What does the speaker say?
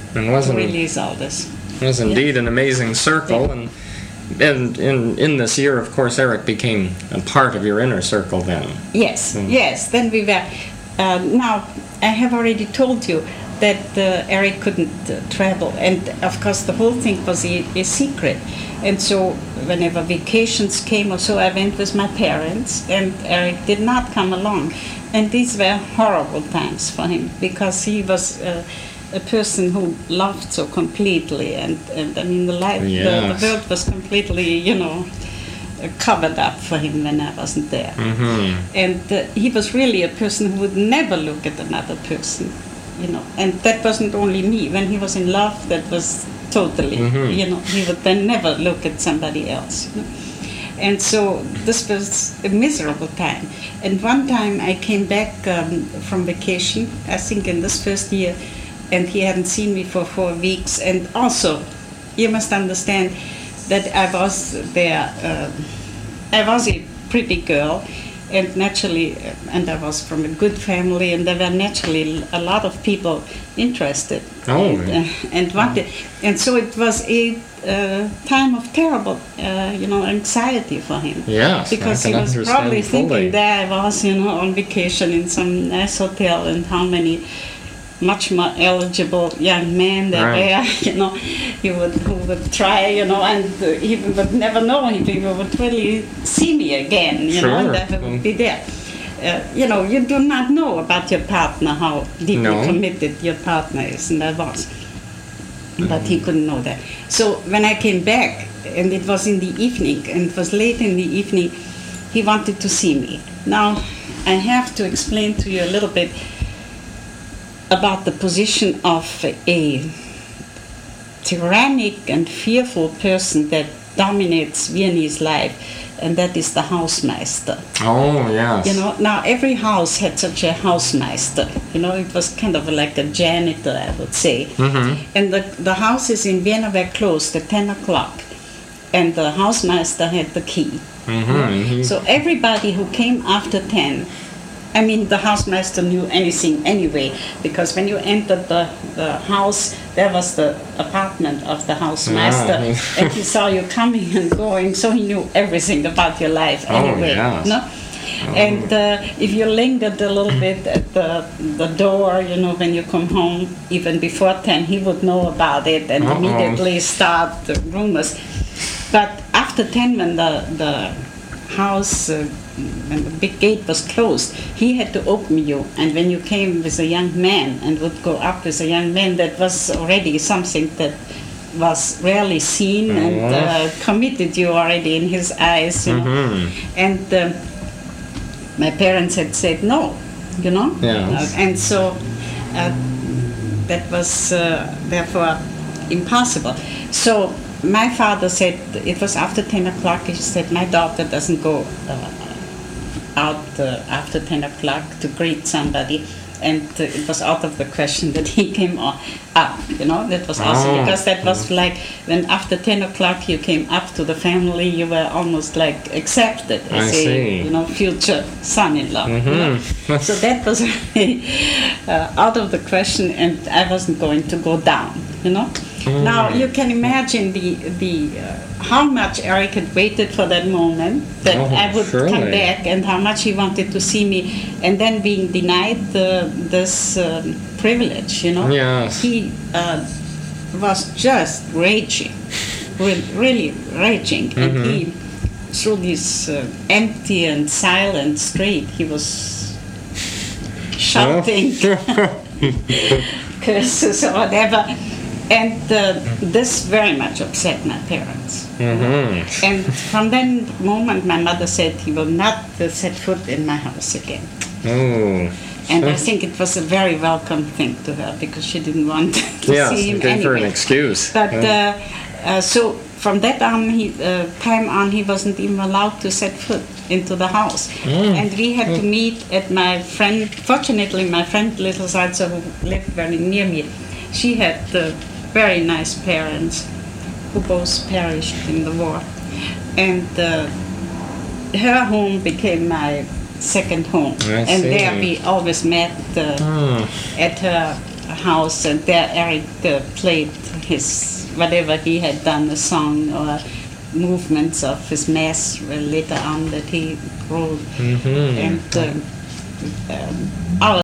to release all this. It was indeed an amazing circle, Yeah. and in this year, of course, Eric became a part of your inner circle then. Yes, yes. Then we were. Now, I have already told you that Eric couldn't travel, and of course, the whole thing was a secret. And so, whenever vacations came or so, I went with my parents, and Eric did not come along. And these were horrible times for him because he was a person who loved so completely, and I mean, the world was completely, covered up for him when I wasn't there. Mm-hmm. And he was really a person who would never look at another person, And that wasn't only me. When he was in love, that was totally, he would then never look at somebody else. And so this was a miserable time. And one time I came back from vacation, I think in this first year, and he hadn't seen me for 4 weeks. And also, you must understand that I was there. I was a pretty girl, and naturally, and I was from a good family, and there were naturally a lot of people interested and wanted. And so it was a time of terrible, anxiety for him. Yes, because he was probably thinking, there I was, on vacation in some nice hotel, and how many much more eligible young men there were, who would try, and he would never know if he would really see me again, and that I would be there. You do not know about your partner, how deeply committed your partner is, and I was. But he couldn't know that. So when I came back, and it was in the evening, and it was late in the evening, he wanted to see me. Now, I have to explain to you a little bit about the position of a tyrannic and fearful person that dominates Viennese life, and that is the Hausmeister. Oh, yes. Now every house had such a Hausmeister. It was kind of like a janitor, I would say. Mm-hmm. And the houses in Vienna were closed at 10 o'clock, and the Hausmeister had the key. Mm-hmm. So everybody who came after 10, the Hausmeister knew anything anyway, because when you entered the house, there was the apartment of the Hausmeister, and he saw you coming and going, so he knew everything about your life anyway. Yes. And if you lingered a little bit at the door, when you come home, even before 10, he would know about it and immediately start the rumors. But after 10, when the house, when the big gate was closed, he had to open you, and when you came with a young man and would go up with a young man, that was already something that was rarely seen, and committed you already in his eyes, And my parents had said no, Yes. And so that was therefore impossible. So my father said, it was after 10 o'clock, he said, my daughter doesn't go out after 10 o'clock to greet somebody. And it was out of the question that he came up, that was also because that was like when after 10 o'clock you came up to the family, you were almost like accepted as a future son-in-law. Mm-hmm. So that was out of the question, and I wasn't going to go down, Now you can imagine the how much Eric had waited for that moment that I would come back, and how much he wanted to see me, and then being denied this privilege, Yes. He was just raging, really raging, and he, through this empty and silent street, he was shouting curses or whatever. And this very much upset my parents. Mm-hmm. And from that moment, my mother said he will not set foot in my house again. Oh. And I think it was a very welcome thing to her, because she didn't want to see him anyway. Yes, for an excuse. But so from that time on, he wasn't even allowed to set foot into the house. And we had to meet at my friend, fortunately my friend Little Salzer, who lived very near me, she had very nice parents who both perished in the war. And her home became my second home. And there we always met at her house, and there Eric played his whatever he had done, a song or movements of his mass later on that he wrote. And our